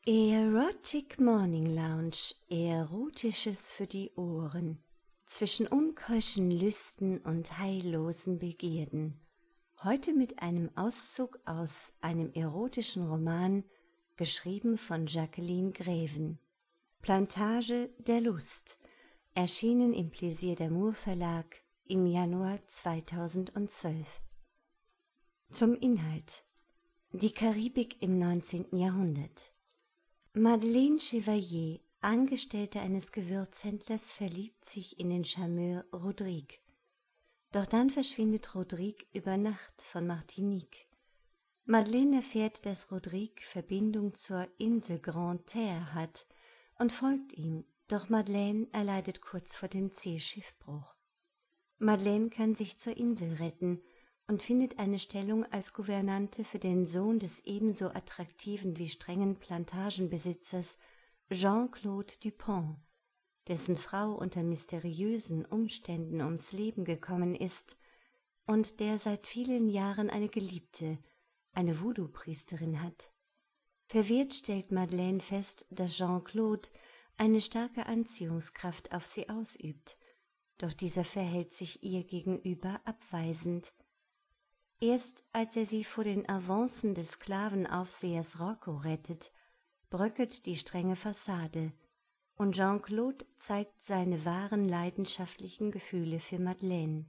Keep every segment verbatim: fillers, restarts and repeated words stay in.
Erotic Morning Lounge, Erotisches für die Ohren, zwischen unkeusschen Lüsten und heillosen Begierden. Heute mit einem Auszug aus einem erotischen Roman, geschrieben von Jacqueline Greven. Plantage der Lust, erschienen im Plaisir d'Amour Verlag im Januar zweitausendzwölf. Zum Inhalt: Die Karibik im neunzehnten Jahrhundert. Madeleine Chevalier, Angestellte eines Gewürzhändlers, verliebt sich in den Charmeur Rodrigue. Doch dann verschwindet Rodrigue über Nacht von Martinique. Madeleine erfährt, dass Rodrigue Verbindung zur Insel Grande-Terre hat und folgt ihm, doch Madeleine erleidet kurz vor dem Ziel Schiffbruch. Madeleine kann sich zur Insel retten und findet eine Stellung als Gouvernante für den Sohn des ebenso attraktiven wie strengen Plantagenbesitzers Jean-Claude Dupont, dessen Frau unter mysteriösen Umständen ums Leben gekommen ist und der seit vielen Jahren eine Geliebte, eine Voodoo-Priesterin hat. Verwirrt stellt Madeleine fest, dass Jean-Claude eine starke Anziehungskraft auf sie ausübt, doch dieser verhält sich ihr gegenüber abweisend. Erst als er sie vor den Avancen des Sklavenaufsehers Rocco rettet, bröckelt die strenge Fassade und Jean-Claude zeigt seine wahren leidenschaftlichen Gefühle für Madeleine.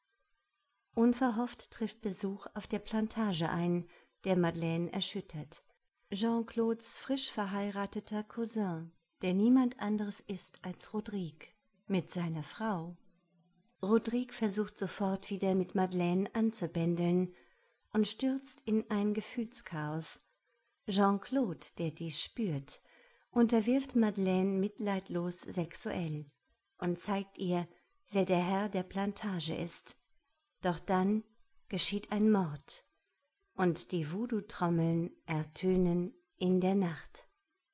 Unverhofft trifft Besuch auf der Plantage ein, der Madeleine erschüttert. Jean-Claudes frisch verheirateter Cousin, der niemand anderes ist als Rodrigue, mit seiner Frau. Rodrigue versucht sofort wieder mit Madeleine anzubändeln und stürzt in ein Gefühlschaos. Jean-Claude, der dies spürt, unterwirft Madeleine mitleidlos sexuell und zeigt ihr, wer der Herr der Plantage ist. Doch dann geschieht ein Mord und die Voodoo-Trommeln ertönen in der Nacht.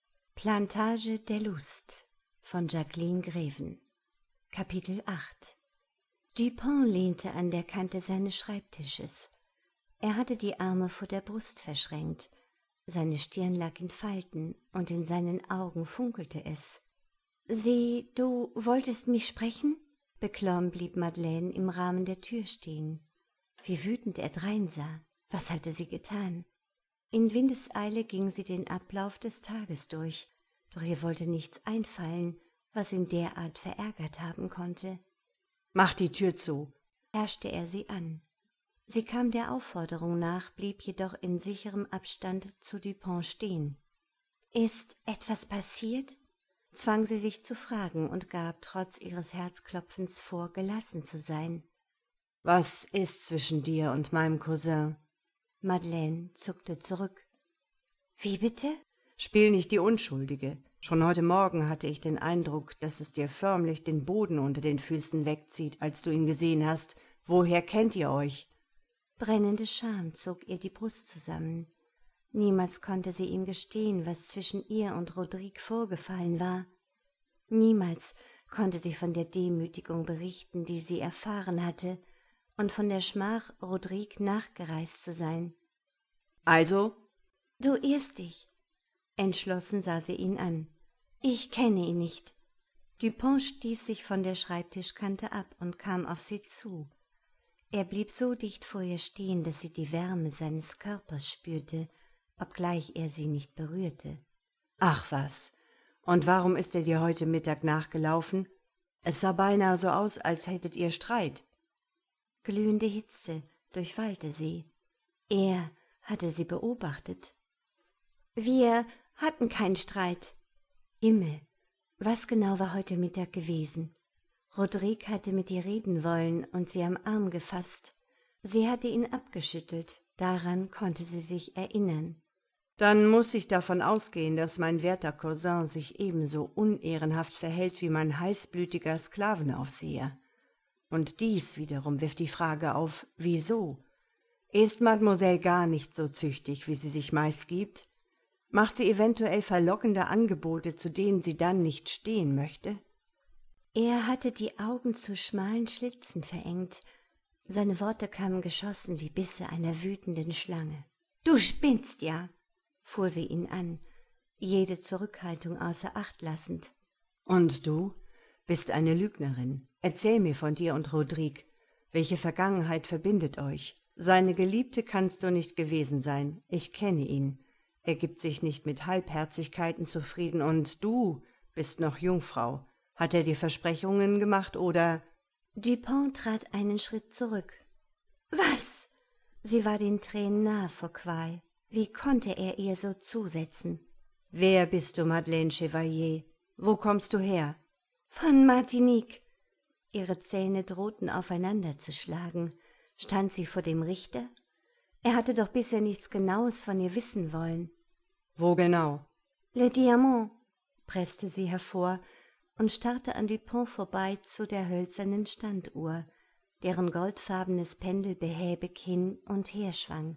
Plantage der Lust von Jacqueline Greven. Kapitel acht. Dupont lehnte an der Kante seines Schreibtisches. Er hatte die Arme vor der Brust verschränkt, seine Stirn lag in Falten und in seinen Augen funkelte es. »Sie, du wolltest mich sprechen?« Beklommen blieb Madeleine im Rahmen der Tür stehen. Wie wütend er dreinsah. Was hatte sie getan? In Windeseile ging sie den Ablauf des Tages durch, doch ihr wollte nichts einfallen, was ihn derart verärgert haben konnte. »Mach die Tür zu«, herrschte er sie an. Sie kam der Aufforderung nach, blieb jedoch in sicherem Abstand zu Dupont stehen. »Ist etwas passiert?« zwang sie sich zu fragen und gab trotz ihres Herzklopfens vor, gelassen zu sein. »Was ist zwischen dir und meinem Cousin?« Madeleine zuckte zurück. »Wie bitte?« »Spiel nicht die Unschuldige. Schon heute Morgen hatte ich den Eindruck, dass es dir förmlich den Boden unter den Füßen wegzieht, als du ihn gesehen hast. Woher kennt ihr euch?« Brennende Scham zog ihr die Brust zusammen. Niemals konnte sie ihm gestehen, was zwischen ihr und Rodrigue vorgefallen war. Niemals konnte sie von der Demütigung berichten, die sie erfahren hatte, und von der Schmach, Rodrigue nachgereist zu sein. »Also?« »Du irrst dich.« Entschlossen sah sie ihn an. »Ich kenne ihn nicht.« Dupont stieß sich von der Schreibtischkante ab und kam auf sie zu. Er blieb so dicht vor ihr stehen, dass sie die Wärme seines Körpers spürte, obgleich er sie nicht berührte. »Ach was, und warum ist er dir heute Mittag nachgelaufen? Es sah beinahe so aus, als hättet ihr Streit.« Glühende Hitze durchwallte sie. Er hatte sie beobachtet. »Wir hatten keinen Streit.« Himmel, was genau war heute Mittag gewesen? Rodrigue hatte mit ihr reden wollen und sie am Arm gefasst. Sie hatte ihn abgeschüttelt, daran konnte sie sich erinnern. »Dann muß ich davon ausgehen, dass mein werter Cousin sich ebenso unehrenhaft verhält wie mein heißblütiger Sklavenaufseher. Und dies wiederum wirft die Frage auf, wieso? Ist Mademoiselle gar nicht so züchtig, wie sie sich meist gibt? Macht sie eventuell verlockende Angebote, zu denen sie dann nicht stehen möchte?« Er hatte die Augen zu schmalen Schlitzen verengt. Seine Worte kamen geschossen wie Bisse einer wütenden Schlange. »Du spinnst ja«, fuhr sie ihn an. jede Zurückhaltung außer Acht lassend. »Und du bist eine Lügnerin. Erzähl mir von dir und Rodrigue. Welche Vergangenheit verbindet euch? Seine Geliebte kannst du nicht gewesen sein. Ich kenne ihn. Er gibt sich nicht mit Halbherzigkeiten zufrieden. Und du bist noch Jungfrau. Hat er dir Versprechungen gemacht oder?« Dupin trat einen Schritt zurück. »Was?« Sie war den Tränen nahe vor Qual. Wie konnte er ihr so zusetzen? »Wer bist du, Madeleine Chevalier? Wo kommst du her?« »Von Martinique.« Ihre Zähne drohten aufeinander zu schlagen. Stand sie vor dem Richter? Er hatte doch bisher nichts Genaues von ihr wissen wollen. »Wo genau?« »Le Diamant«, presste sie hervor und starrte an Dupin vorbei zu der hölzernen Standuhr, deren goldfarbenes Pendel behäbig hin und her schwang.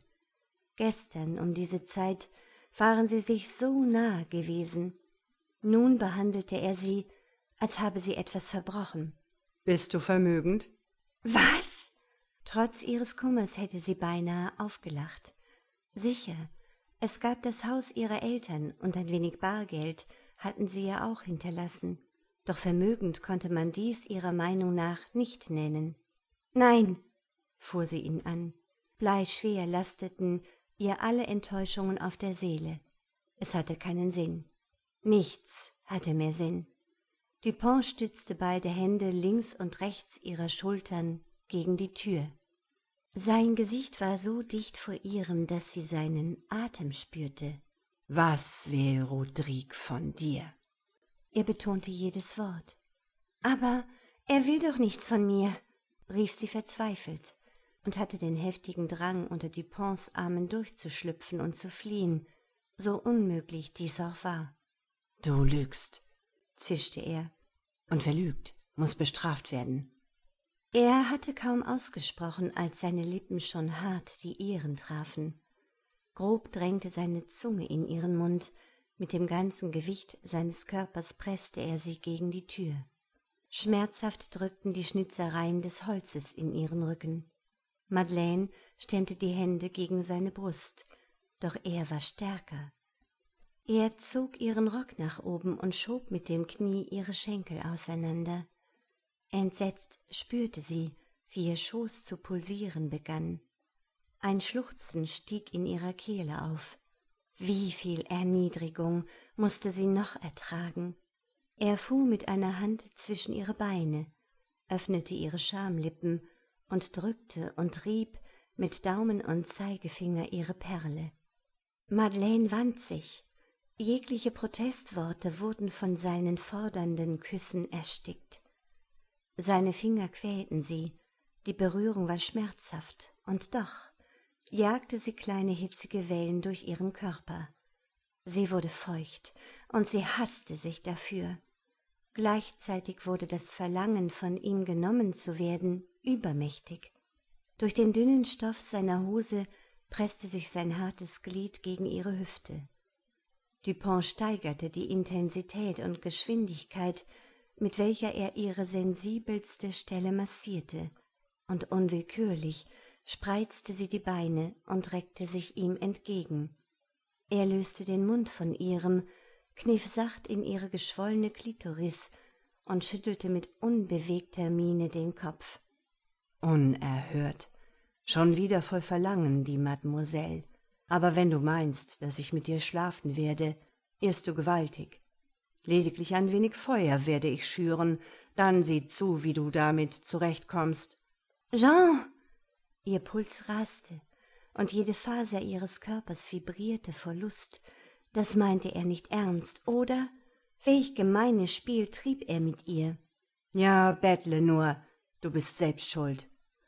Gestern um diese Zeit waren sie sich so nah gewesen. Nun behandelte er sie, als habe sie etwas verbrochen. »Bist du vermögend?« »Was?« Trotz ihres Kummers hätte sie beinahe aufgelacht. Sicher, es gab das Haus ihrer Eltern und ein wenig Bargeld hatten sie ja auch hinterlassen. Doch vermögend konnte man dies ihrer Meinung nach nicht nennen. »Nein«, fuhr sie ihn an. Bleischwer lasteten ihr alle Enttäuschungen auf der Seele. Es hatte keinen Sinn. Nichts hatte mehr Sinn. Dupin stützte beide Hände links und rechts ihrer Schultern gegen die Tür. Sein Gesicht war so dicht vor ihrem, dass sie seinen Atem spürte. »Was will Rodrigue von dir?« Er betonte jedes Wort. »Aber er will doch nichts von mir«, rief sie verzweifelt und hatte den heftigen Drang, unter Dupins Armen durchzuschlüpfen und zu fliehen, so unmöglich dies auch war. »Du lügst«, zischte er, »und wer lügt, muss bestraft werden.« Er hatte kaum ausgesprochen, als seine Lippen schon hart die ihren trafen. Grob drängte seine Zunge in ihren Mund, mit dem ganzen Gewicht seines Körpers presste er sie gegen die Tür. Schmerzhaft drückten die Schnitzereien des Holzes in ihren Rücken. Madeleine stemmte die Hände gegen seine Brust, doch er war stärker. Er zog ihren Rock nach oben und schob mit dem Knie ihre Schenkel auseinander. Entsetzt spürte sie, wie ihr Schoß zu pulsieren begann. Ein Schluchzen stieg in ihrer Kehle auf. Wie viel Erniedrigung musste sie noch ertragen? Er fuhr mit einer Hand zwischen ihre Beine, öffnete ihre Schamlippen und drückte und rieb mit Daumen und Zeigefinger ihre Perle. Madeleine wand sich. Jegliche Protestworte wurden von seinen fordernden Küssen erstickt. Seine Finger quälten sie, die Berührung war schmerzhaft, und doch jagte sie kleine hitzige Wellen durch ihren Körper. Sie wurde feucht, und sie hasste sich dafür. Gleichzeitig wurde das Verlangen, von ihm genommen zu werden, übermächtig. Durch den dünnen Stoff seiner Hose presste sich sein hartes Glied gegen ihre Hüfte. Dupin steigerte die Intensität und Geschwindigkeit, mit welcher er ihre sensibelste Stelle massierte, und unwillkürlich spreizte sie die Beine und reckte sich ihm entgegen. Er löste den Mund von ihrem, kniff sacht in ihre geschwollene Klitoris und schüttelte mit unbewegter Miene den Kopf. »Unerhört. Schon wieder voll Verlangen, die Mademoiselle. Aber wenn du meinst, dass ich mit dir schlafen werde, irrst du gewaltig. Lediglich ein wenig Feuer werde ich schüren, dann sieh zu, wie du damit zurechtkommst.« »Jean!« Ihr Puls raste, und jede Faser ihres Körpers vibrierte vor Lust. Das meinte er nicht ernst, oder? Welch gemeines Spiel trieb er mit ihr? »Ja, bettle nur, du bist selbst schuld.«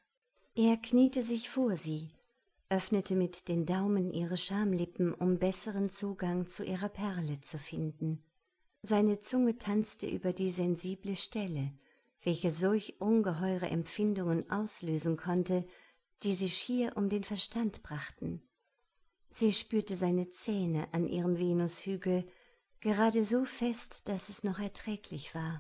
Er kniete sich vor sie, öffnete mit den Daumen ihre Schamlippen, um besseren Zugang zu ihrer Perle zu finden. Seine Zunge tanzte über die sensible Stelle, welche solch ungeheure Empfindungen auslösen konnte, die sie schier um den Verstand brachten. Sie spürte seine Zähne an ihrem Venushügel, gerade so fest, dass es noch erträglich war.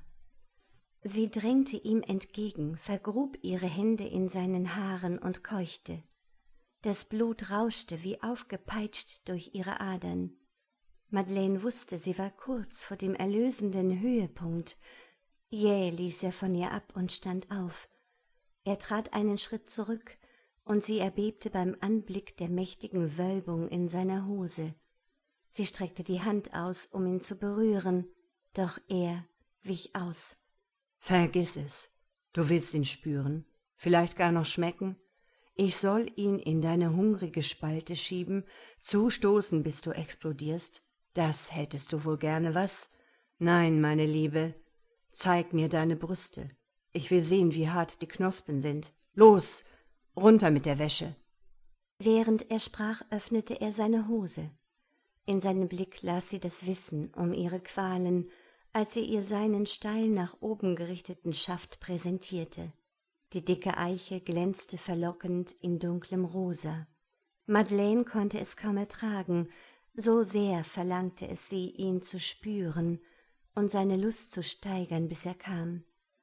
Sie drängte ihm entgegen, vergrub ihre Hände in seinen Haaren und keuchte. Das Blut rauschte wie aufgepeitscht durch ihre Adern. Madeleine wusste, sie war kurz vor dem erlösenden Höhepunkt. Jäh ließ er von ihr ab und stand auf. Er trat einen Schritt zurück, und sie erbebte beim Anblick der mächtigen Wölbung in seiner Hose. Sie streckte die Hand aus, um ihn zu berühren, doch er wich aus. »Vergiss es. Du willst ihn spüren, vielleicht gar noch schmecken. Ich soll ihn in deine hungrige Spalte schieben, zustoßen, bis du explodierst. Das hättest du wohl gerne, was? Nein, meine Liebe, zeig mir deine Brüste. Ich will sehen, wie hart die Knospen sind. Los, runter mit der Wäsche!« Während er sprach, öffnete er seine Hose. In seinem Blick las sie das Wissen um ihre Qualen, als er ihr seinen steil nach oben gerichteten Schaft präsentierte. Die dicke Eiche glänzte verlockend in dunklem Rosa. Madeleine konnte es kaum ertragen, so sehr verlangte es sie, ihn zu spüren und seine Lust zu steigern, bis er kam.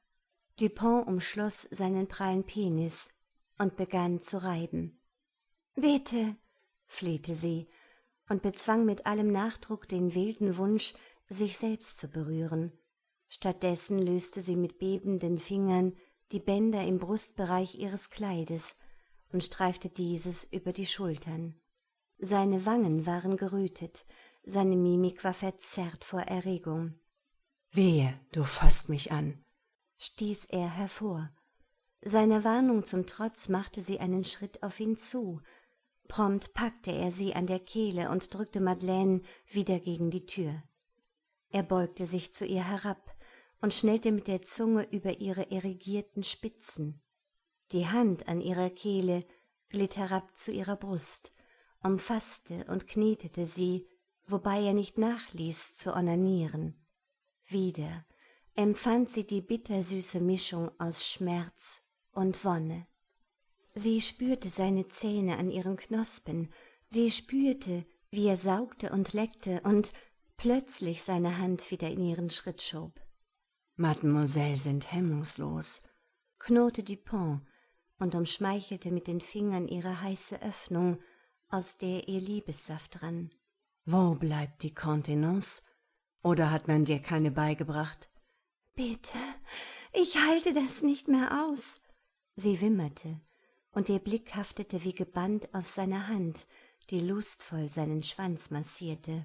Dupont umschloss seinen prallen Penis und begann zu reiben. »Bitte«, flehte sie und bezwang mit allem Nachdruck den wilden Wunsch, sich selbst zu berühren. Stattdessen löste sie mit bebenden Fingern die Bänder im Brustbereich ihres Kleides und streifte dieses über die Schultern. Seine Wangen waren gerötet, seine Mimik war verzerrt vor Erregung. »Wehe, du fasst mich an«, stieß er hervor. Seiner Warnung zum Trotz machte sie einen Schritt auf ihn zu. Prompt packte er sie an der Kehle und drückte Madeleine wieder gegen die Tür. Er beugte sich zu ihr herab und schnellte mit der Zunge über ihre erigierten Spitzen. Die Hand an ihrer Kehle glitt herab zu ihrer Brust, umfasste und knetete sie, wobei er nicht nachließ zu onanieren. Wieder empfand sie die bittersüße Mischung aus Schmerz und Wonne. Sie spürte seine Zähne an ihren Knospen, sie spürte, wie er saugte und leckte und plötzlich seine Hand wieder in ihren Schritt schob. »Mademoiselle sind hemmungslos«, knurrte Dupont und umschmeichelte mit den Fingern ihre heiße Öffnung, aus der ihr Liebessaft rann. »Wo bleibt die Kontenance? Oder hat man dir keine beigebracht?« »Bitte, ich halte das nicht mehr aus.« Sie wimmerte, und ihr Blick haftete wie gebannt auf seiner Hand, die lustvoll seinen Schwanz massierte.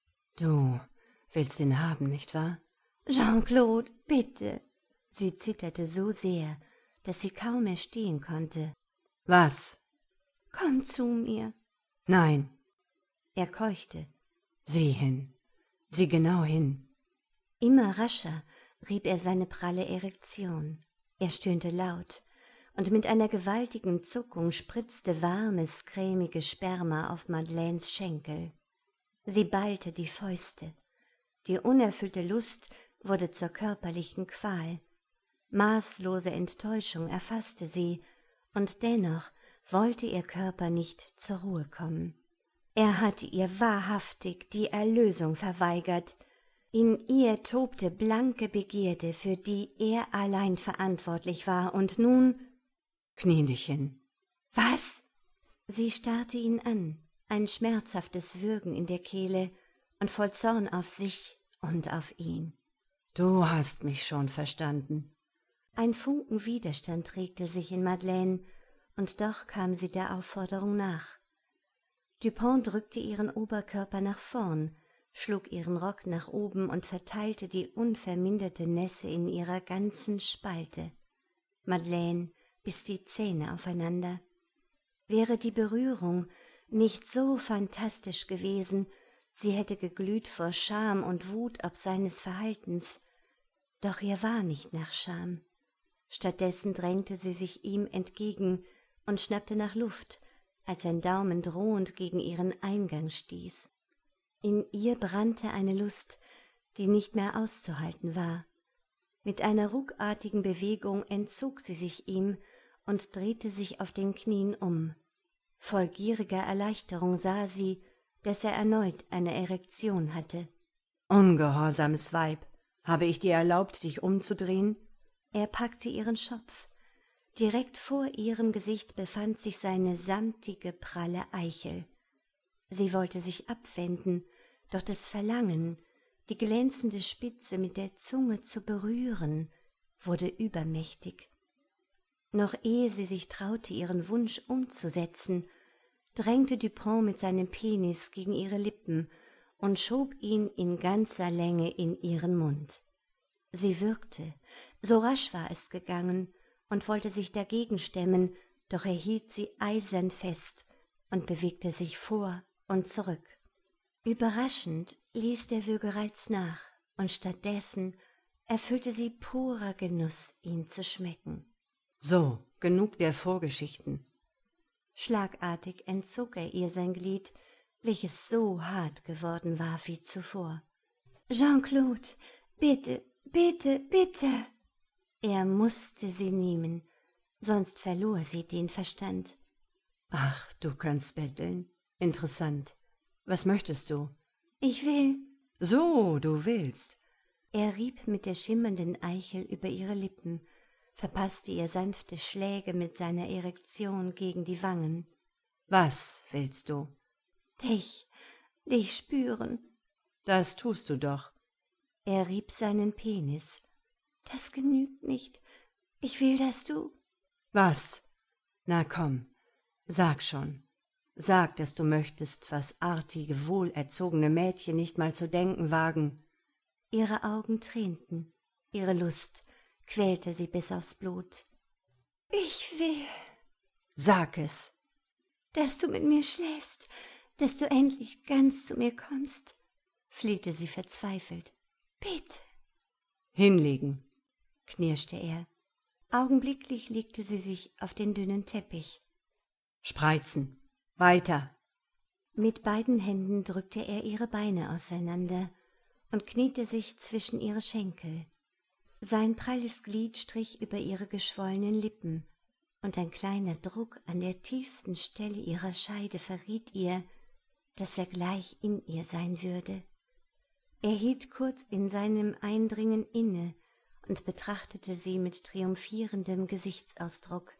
»Du willst ihn haben, nicht wahr?« »Jean-Claude, bitte!« Sie zitterte so sehr, dass sie kaum mehr stehen konnte. »Was?« »Komm zu mir.« »Nein.« Er keuchte. »Sieh hin, sieh genau hin.« Immer rascher rieb er seine pralle Erektion. Er stöhnte laut, und mit einer gewaltigen Zuckung spritzte warmes, cremiges Sperma auf Madeleines Schenkel. Sie ballte die Fäuste. Die unerfüllte Lust wurde zur körperlichen Qual. Maßlose Enttäuschung erfasste sie, und dennoch wollte ihr Körper nicht zur Ruhe kommen. Er hatte ihr wahrhaftig die Erlösung verweigert. In ihr tobte blanke Begierde, für die er allein verantwortlich war, und nun... »Knie dich hin.« »Was?« Sie starrte ihn an, ein schmerzhaftes Würgen in der Kehle und voll Zorn auf sich und auf ihn. »Du hast mich schon verstanden.« Ein Funken Widerstand regte sich in Madeleine, und doch kam sie der Aufforderung nach. Dupont drückte ihren Oberkörper nach vorn, schlug ihren Rock nach oben und verteilte die unverminderte Nässe in ihrer ganzen Spalte. Madeleine biss die Zähne aufeinander. Wäre die Berührung nicht so fantastisch gewesen, sie hätte geglüht vor Scham und Wut ob seines Verhaltens. Doch ihr war nicht nach Scham. Stattdessen drängte sie sich ihm entgegen und schnappte nach Luft, als sein Daumen drohend gegen ihren Eingang stieß. In ihr brannte eine Lust, die nicht mehr auszuhalten war. Mit einer ruckartigen Bewegung entzog sie sich ihm und drehte sich auf den Knien um. Voll gieriger Erleichterung sah sie, dass er erneut eine Erektion hatte. »Ungehorsames Weib, habe ich dir erlaubt, dich umzudrehen?« Er packte ihren Schopf. Direkt vor ihrem Gesicht befand sich seine samtige, pralle Eichel. Sie wollte sich abwenden, Doch das Verlangen, die glänzende Spitze mit der Zunge zu berühren, wurde übermächtig. Noch ehe sie sich traute, ihren Wunsch umzusetzen, drängte Dupont mit seinem Penis gegen ihre Lippen und schob ihn in ganzer Länge in ihren Mund. Sie würgte, so rasch war es gegangen, und wollte sich dagegen stemmen, doch er hielt sie eisern fest und bewegte sich vor und zurück. Überraschend ließ der Würgereiz nach, und stattdessen erfüllte sie purer Genuss, ihn zu schmecken. »So, genug der Vorgeschichten.« Schlagartig entzog er ihr sein Glied, welches so hart geworden war wie zuvor. »Jean-Claude, bitte, bitte, bitte!« Er musste sie nehmen, sonst verlor sie den Verstand. »Ach, du kannst betteln. Interessant. Was möchtest du?« »Ich will.« »So, du willst.« Er rieb mit der schimmernden Eichel über ihre Lippen, verpasste ihr sanfte Schläge mit seiner Erektion gegen die Wangen. »Was willst du?« »Dich, dich spüren.« »Das tust du doch.« Er rieb seinen Penis. »Das genügt nicht. Ich will, dass du...« »Was? Na komm, sag schon. Sag, dass du möchtest, was artige, wohlerzogene Mädchen nicht mal zu denken wagen.« Ihre Augen tränten, ihre Lust quälte sie bis aufs Blut. »Ich will...« »Sag es!« »Dass du mit mir schläfst, dass du endlich ganz zu mir kommst«, flehte sie verzweifelt. »Bitte!« »Hinlegen«, knirschte er. Augenblicklich legte sie sich auf den dünnen Teppich. »Spreizen! Weiter!« Mit beiden Händen drückte er ihre Beine auseinander und kniete sich zwischen ihre Schenkel. Sein pralles Glied strich über ihre geschwollenen Lippen, und ein kleiner Druck an der tiefsten Stelle ihrer Scheide verriet ihr, dass er gleich in ihr sein würde. Er hielt kurz in seinem Eindringen inne und betrachtete sie mit triumphierendem Gesichtsausdruck.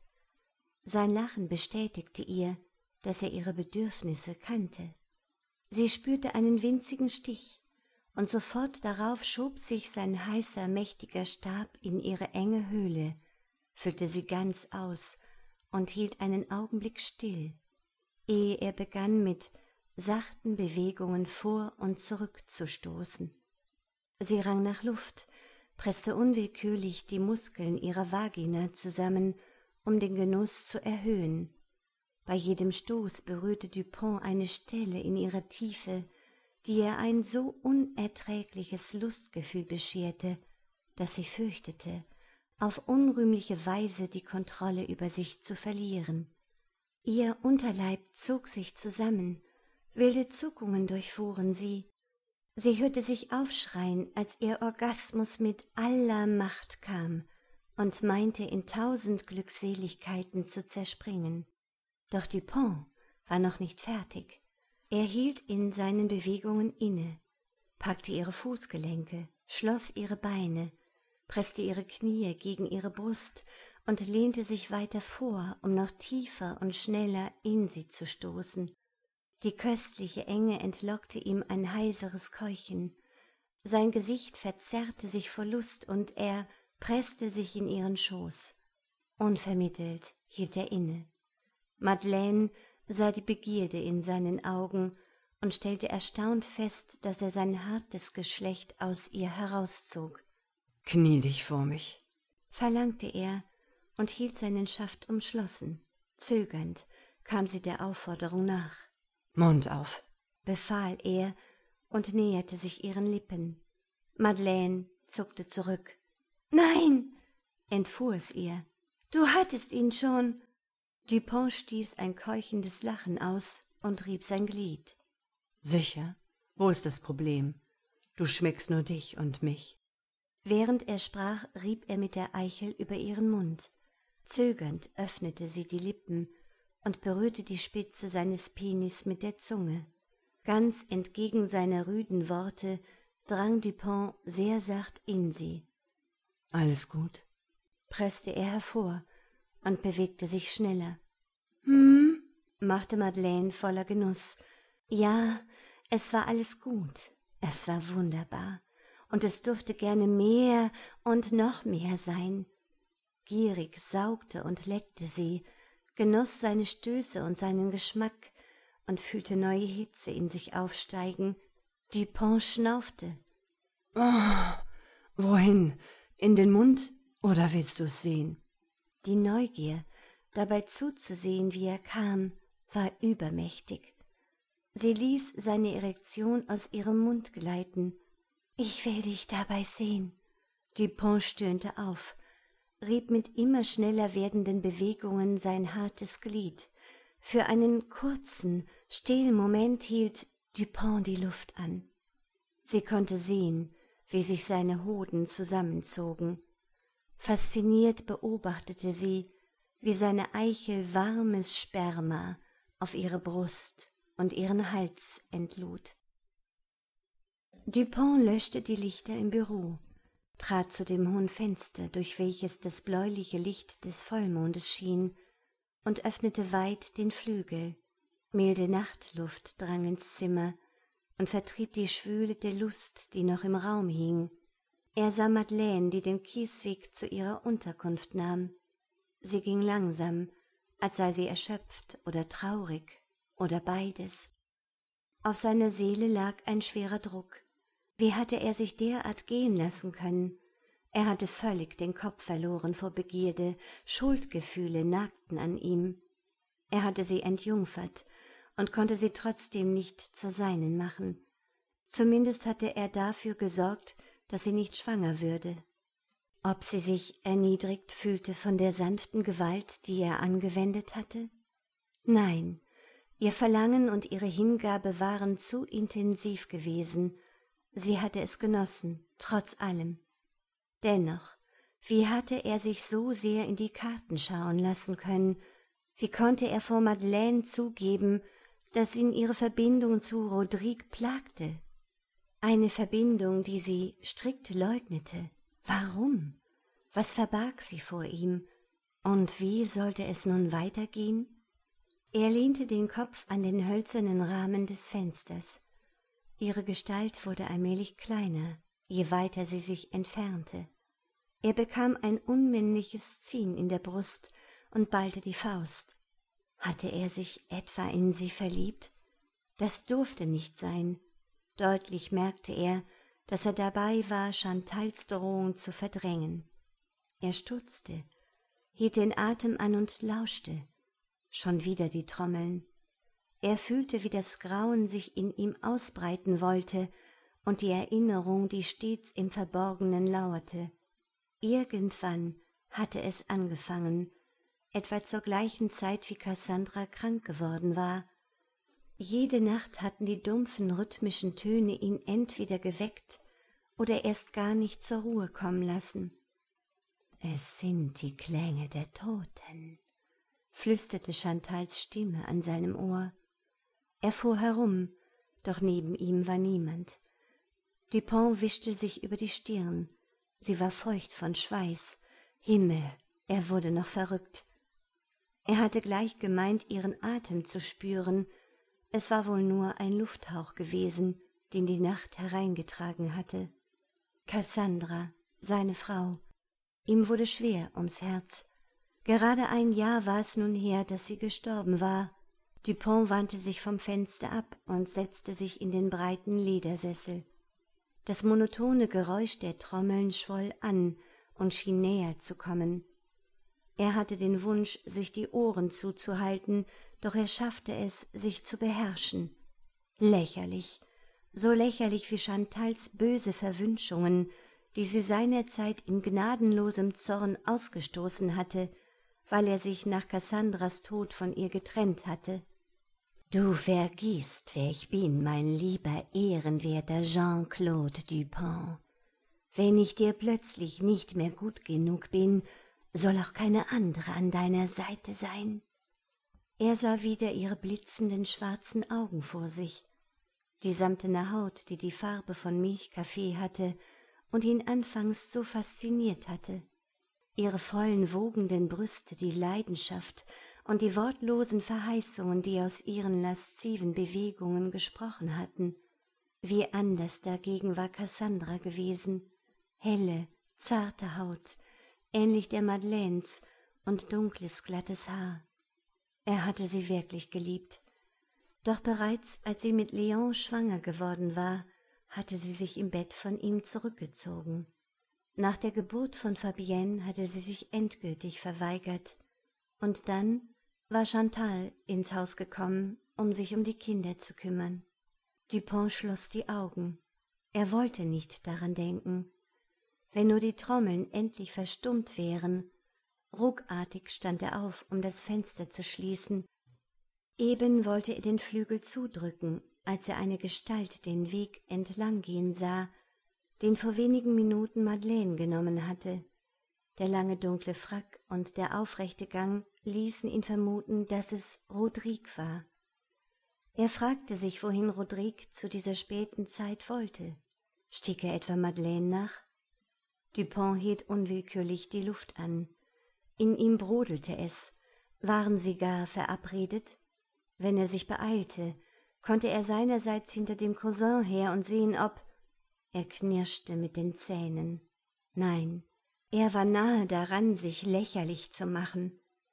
Sein Lachen bestätigte ihr, dass er ihre Bedürfnisse kannte. Sie spürte einen winzigen Stich, und sofort darauf schob sich sein heißer, mächtiger Stab in ihre enge Höhle, füllte sie ganz aus und hielt einen Augenblick still, ehe er begann, mit sachten Bewegungen vor und zurück zu stoßen. Sie rang nach Luft, presste unwillkürlich die Muskeln ihrer Vagina zusammen, um den Genuss zu erhöhen. Bei jedem Stoß berührte Dupont eine Stelle in ihrer Tiefe, die ihr ein so unerträgliches Lustgefühl bescherte, dass sie fürchtete, auf unrühmliche Weise die Kontrolle über sich zu verlieren. Ihr Unterleib zog sich zusammen, wilde Zuckungen durchfuhren sie. Sie hörte sich aufschreien, als ihr Orgasmus mit aller Macht kam und meinte, in tausend Glückseligkeiten zu zerspringen. Doch Dupont war noch nicht fertig. Er hielt in seinen Bewegungen inne, packte ihre Fußgelenke, schloss ihre Beine, presste ihre Knie gegen ihre Brust und lehnte sich weiter vor, um noch tiefer und schneller in sie zu stoßen. Die köstliche Enge entlockte ihm ein heiseres Keuchen. Sein Gesicht verzerrte sich vor Lust, und er presste sich in ihren Schoß. Unvermittelt hielt er inne. Madeleine sah die Begierde in seinen Augen und stellte erstaunt fest, dass er sein hartes Geschlecht aus ihr herauszog. »Knie dich vor mich«, verlangte er und hielt seinen Schaft umschlossen. Zögernd kam sie der Aufforderung nach. »Mund auf«, befahl er und näherte sich ihren Lippen. Madeleine zuckte zurück. »Nein«, entfuhr es ihr, »du hattest ihn schon.« Dupont stieß ein keuchendes Lachen aus und rieb sein Glied. »Sicher? Wo ist das Problem? Du schmeckst nur dich und mich.« Während er sprach, rieb er mit der Eichel über ihren Mund. Zögernd öffnete sie die Lippen und berührte die Spitze seines Penis mit der Zunge. Ganz entgegen seiner rüden Worte drang Dupont sehr sacht in sie. »Alles gut?« presste er hervor und bewegte sich schneller. »Hm?« machte Madeleine voller Genuss. »Ja, Es war alles gut, es war wunderbar, und es durfte gerne mehr und noch mehr sein. Gierig saugte und leckte sie, genoss seine Stöße und seinen Geschmack und fühlte neue Hitze in sich aufsteigen. Dupin schnaufte. Oh, wohin? In den Mund, oder willst du's sehen? Die Neugier, dabei zuzusehen, wie er kam, war übermächtig. Sie ließ seine Erektion aus ihrem Mund gleiten. »Ich will dich dabei sehen.« Dupin stöhnte auf, rieb mit immer schneller werdenden Bewegungen sein hartes Glied. Für einen kurzen, stillen Moment hielt Dupin die Luft an. Sie konnte sehen, wie sich seine Hoden zusammenzogen. Fasziniert beobachtete sie, wie seine Eichel warmes Sperma auf ihre Brust und ihren Hals entlud. Dupin löschte die Lichter im Büro, trat zu dem hohen Fenster, durch welches das bläuliche Licht des Vollmondes schien, und öffnete weit den Flügel. Milde Nachtluft drang ins Zimmer und vertrieb die Schwüle der Lust, die noch im Raum hing. Er sah Madeleine, die den Kiesweg zu ihrer Unterkunft nahm. Sie ging langsam, als sei sie erschöpft oder traurig oder beides. Auf seiner Seele lag ein schwerer Druck. Wie hatte er sich derart gehen lassen können? Er hatte völlig den Kopf verloren vor Begierde, Schuldgefühle nagten an ihm. Er hatte sie entjungfert und konnte sie trotzdem nicht zur seinen machen. Zumindest hatte er dafür gesorgt, dass sie nicht schwanger würde. Ob sie sich erniedrigt fühlte von der sanften Gewalt, die er angewendet hatte? Nein, ihr Verlangen und ihre Hingabe waren zu intensiv gewesen. Sie hatte es genossen, trotz allem. Dennoch, wie hatte er sich so sehr in die Karten schauen lassen können? Wie konnte er vor Madeleine zugeben, dass ihn ihre Verbindung zu Rodrigue plagte? Eine Verbindung, die sie strikt leugnete. Warum? Was verbarg sie vor ihm? Und wie sollte es nun weitergehen? Er lehnte den Kopf an den hölzernen Rahmen des Fensters. Ihre Gestalt wurde allmählich kleiner, je weiter sie sich entfernte. Er bekam ein unmännliches Ziehen in der Brust und ballte die Faust. Hatte er sich etwa in sie verliebt? Das durfte nicht sein. Deutlich merkte er, dass er dabei war, Chantals Drohung zu verdrängen. Er stutzte, hielt den Atem an und lauschte. Schon wieder die Trommeln. Er fühlte, wie das Grauen sich in ihm ausbreiten wollte und die Erinnerung, die stets im Verborgenen lauerte. Irgendwann hatte es angefangen, etwa zur gleichen Zeit, wie Cassandra krank geworden war. Jede Nacht hatten die dumpfen, rhythmischen Töne ihn entweder geweckt oder erst gar nicht zur Ruhe kommen lassen. »Es sind die Klänge der Toten«, flüsterte Chantals Stimme an seinem Ohr. Er fuhr herum, doch neben ihm war niemand. Dupin wischte sich über die Stirn. Sie war feucht von Schweiß. Himmel, er wurde noch verrückt. Er hatte gleich gemeint, ihren Atem zu spüren. Es war wohl nur ein Lufthauch gewesen, den die Nacht hereingetragen hatte. Cassandra, seine Frau. Ihm wurde schwer ums Herz. Gerade ein Jahr war es nun her, dass sie gestorben war. Dupin wandte sich vom Fenster ab und setzte sich in den breiten Ledersessel. Das monotone Geräusch der Trommeln schwoll an und schien näher zu kommen. Er hatte den Wunsch, sich die Ohren zuzuhalten, doch er schaffte es, sich zu beherrschen. Lächerlich, so lächerlich wie Chantals böse Verwünschungen, die sie seinerzeit in gnadenlosem Zorn ausgestoßen hatte, weil er sich nach Cassandras Tod von ihr getrennt hatte. »Du vergisst, wer ich bin, mein lieber, ehrenwerter Jean-Claude Dupin. Wenn ich dir plötzlich nicht mehr gut genug bin, soll auch keine andere an deiner Seite sein.« Er sah wieder ihre blitzenden schwarzen Augen vor sich, die samtene Haut, die die Farbe von Milchkaffee hatte und ihn anfangs so fasziniert hatte, ihre vollen, wogenden Brüste, die Leidenschaft und die wortlosen Verheißungen, die aus ihren lasziven Bewegungen gesprochen hatten. Wie anders dagegen war Cassandra gewesen, helle, zarte Haut, ähnlich der Madeleines, und dunkles, glattes Haar. Er hatte sie wirklich geliebt. Doch bereits als sie mit Léon schwanger geworden war, hatte sie sich im Bett von ihm zurückgezogen. Nach der Geburt von Fabienne hatte sie sich endgültig verweigert, und dann war Chantal ins Haus gekommen, um sich um die Kinder zu kümmern. Dupont schloss die Augen. Er wollte nicht daran denken. Wenn nur die Trommeln endlich verstummt wären. Ruckartig stand er auf, um das Fenster zu schließen. Eben wollte er den Flügel zudrücken, als er eine Gestalt den Weg entlang gehen sah, den vor wenigen Minuten Madeleine genommen hatte. Der lange dunkle Frack und der aufrechte Gang ließen ihn vermuten, dass es Rodrigue war. Er fragte sich, wohin Rodrigue zu dieser späten Zeit wollte. Stieg er etwa Madeleine nach? Dupont hielt unwillkürlich die Luft an. In ihm brodelte es. Waren sie gar verabredet? Wenn er sich beeilte, konnte er seinerseits hinter dem Cousin her und sehen, ob... Er knirschte mit den Zähnen. Nein, er war nahe daran, sich lächerlich zu machen.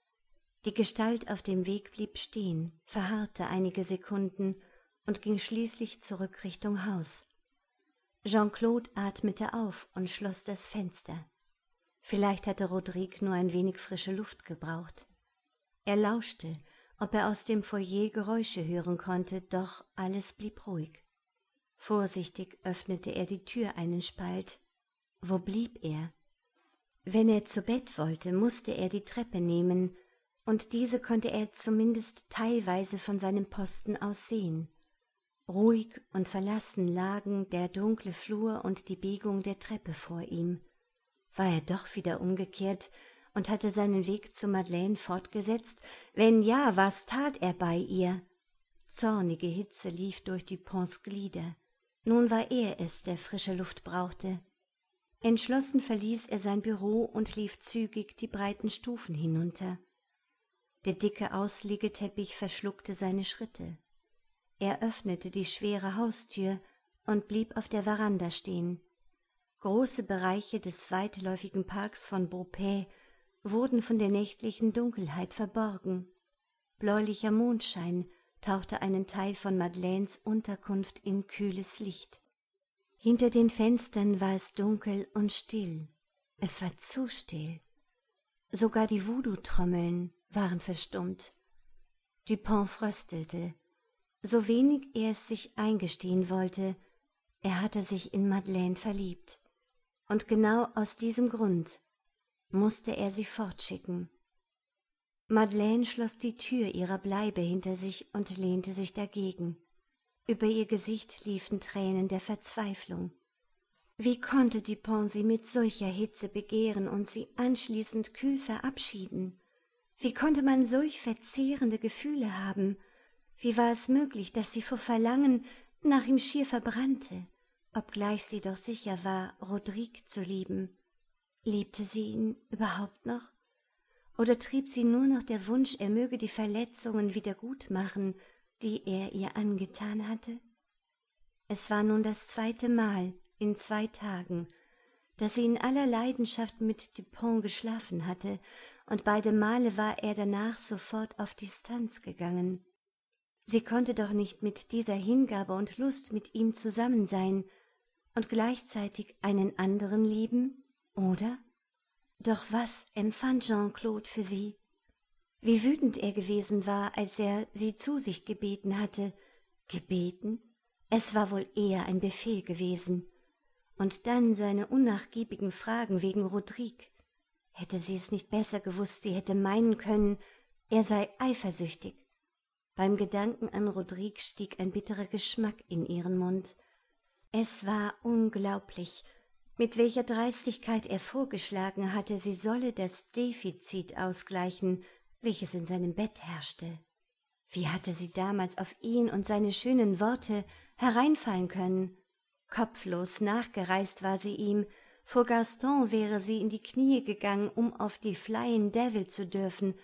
Die Gestalt auf dem Weg blieb stehen, verharrte einige Sekunden und ging schließlich zurück Richtung Haus. Jean-Claude atmete auf und schloss das Fenster. Vielleicht hatte Rodrigue nur ein wenig frische Luft gebraucht. Er lauschte, ob er aus dem Foyer Geräusche hören konnte, doch alles blieb ruhig. Vorsichtig öffnete er die Tür einen Spalt. Wo blieb er? Wenn er zu Bett wollte, musste er die Treppe nehmen, und diese konnte er zumindest teilweise von seinem Posten aus sehen. Ruhig und verlassen lagen der dunkle Flur und die Biegung der Treppe vor ihm. War er doch wieder umgekehrt und hatte seinen Weg zu Madeleine fortgesetzt? Wenn ja, was tat er bei ihr? Zornige Hitze lief durch Duponts Glieder. Nun war er es, der frische Luft brauchte. Entschlossen verließ er sein Büro und lief zügig die breiten Stufen hinunter. Der dicke Ausliegeteppich verschluckte seine Schritte. Er öffnete die schwere Haustür und blieb auf der Veranda stehen. Große Bereiche des weitläufigen Parks von Beaupais wurden von der nächtlichen Dunkelheit verborgen. Bläulicher Mondschein tauchte einen Teil von Madeleines Unterkunft in kühles Licht. Hinter den Fenstern war es dunkel und still. Es war zu still. Sogar die Voodoo-Trommeln waren verstummt. Dupont fröstelte. So wenig er es sich eingestehen wollte, er hatte sich in Madeleine verliebt. Und genau aus diesem Grund musste er sie fortschicken. Madeleine schloss die Tür ihrer Bleibe hinter sich und lehnte sich dagegen. Über ihr Gesicht liefen Tränen der Verzweiflung. Wie konnte Dupont sie mit solcher Hitze begehren und sie anschließend kühl verabschieden? Wie konnte man solch verzehrende Gefühle haben? Wie war es möglich, dass sie vor Verlangen nach ihm schier verbrannte, obgleich sie doch sicher war, Rodrigue zu lieben? Liebte sie ihn überhaupt noch? Oder trieb sie nur noch der Wunsch, er möge die Verletzungen wieder gut machen, die er ihr angetan hatte? Es war nun das zweite Mal in zwei Tagen, dass sie in aller Leidenschaft mit Dupont geschlafen hatte, und beide Male war er danach sofort auf Distanz gegangen. Sie konnte doch nicht mit dieser Hingabe und Lust mit ihm zusammen sein und gleichzeitig einen anderen lieben, oder? Doch was empfand Jean-Claude für sie? Wie wütend er gewesen war, als er sie zu sich gebeten hatte. Gebeten? Es war wohl eher ein Befehl gewesen. Und dann seine unnachgiebigen Fragen wegen Rodrigue. Hätte sie es nicht besser gewusst, sie hätte meinen können, er sei eifersüchtig. Beim Gedanken an Rodrigue stieg ein bitterer Geschmack in ihren Mund. Es war unglaublich, mit welcher Dreistigkeit er vorgeschlagen hatte, sie solle das Defizit ausgleichen, welches in seinem Bett herrschte. Wie hatte sie damals auf ihn und seine schönen Worte hereinfallen können? Kopflos nachgereist war sie ihm, vor Gaston wäre sie in die Knie gegangen, um auf die Flying Devil zu dürfen.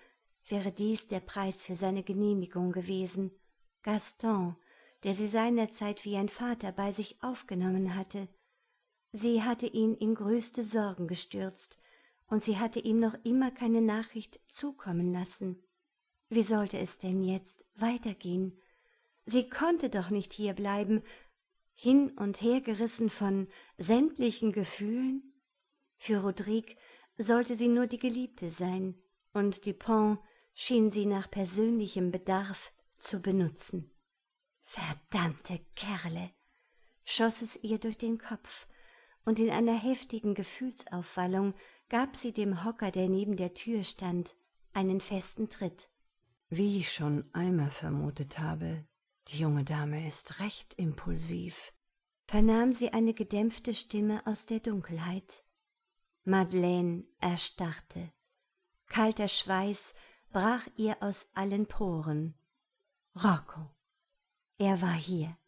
wäre dies der Preis für seine Genehmigung gewesen. Gaston, der sie seinerzeit wie ein Vater bei sich aufgenommen hatte. Sie hatte ihn in größte Sorgen gestürzt, und sie hatte ihm noch immer keine Nachricht zukommen lassen. Wie sollte es denn jetzt weitergehen? Sie konnte doch nicht hierbleiben, hin und her gerissen von sämtlichen Gefühlen. Für Rodrigue sollte sie nur die Geliebte sein, und Dupin schien sie nach persönlichem Bedarf zu benutzen. Verdammte Kerle, schoss es ihr durch den Kopf, und in einer heftigen Gefühlsaufwallung gab sie dem Hocker, der neben der Tür stand, einen festen Tritt. Wie ich schon einmal vermutet habe, die junge Dame ist recht impulsiv, vernahm sie eine gedämpfte Stimme aus der Dunkelheit. Madeleine erstarrte. Kalter Schweiß brach ihr aus allen Poren. Rocco, er war hier.